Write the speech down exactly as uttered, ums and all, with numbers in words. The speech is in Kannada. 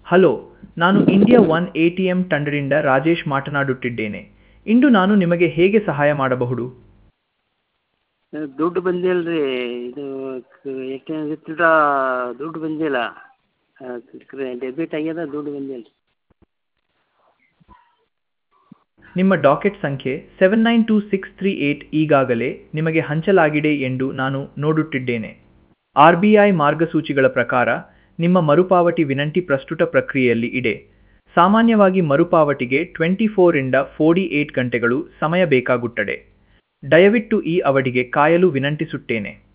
ಹಲೋ, ನಾನು India one A T M ತಂಡದಿಂದ ರಾಜೇಶ್ ಮಾತನಾಡುತ್ತಿದ್ದೇನೆ. ಇಂದು ನಾನು ನಿಮಗೆ ಹೇಗೆ ಸಹಾಯ ಮಾಡಬಹುದು? ದುಡ್ಡು ಬಂದಿಲ್ಲ ರೀ. ಇದು ಏಕೆ ವಿತ್ಡ್ರಾ ದುಡ್ಡು ಬಂದಿಲ್ಲ. ಡೆಬಿಟ್ ಆಗ್ಯದ, ದುಡ್ಡು ಬಂದಿಲ್ಲ. ನಿಮ್ಮ ಡಾಕೆಟ್ ಸಂಖ್ಯೆ seven nine two six three eight ಈಗಾಗಲೇ ನಿಮಗೆ ಹಂಚಲಾಗಿದೆ ಎಂದು ನಾನು ನೋಡುತ್ತಿದ್ದೇನೆ. ಆರ್ ಬಿ ಐ ಮಾರ್ಗಸೂಚಿಗಳ ಪ್ರಕಾರ ನಿಮ್ಮ ಮರುಪಾವತಿ ವಿನಂತಿ ಪ್ರಸ್ತುತ ಪ್ರಕ್ರಿಯೆಯಲ್ಲಿ ಇದೆ. ಸಾಮಾನ್ಯವಾಗಿ ಮರುಪಾವತಿಗೆ ಟ್ವೆಂಟಿ ಫೋರ್ ಇಂದ ಫೋರ್ಟಿ ಏಟ್ ಗಂಟೆಗಳು ಸಮಯ ಬೇಕಾಗುತ್ತದೆ. ದಯವಿಟ್ಟು ಈ ಅವಧಿಗೆ ಕಾಯಲು ವಿನಂತಿಸುತ್ತೇನೆ.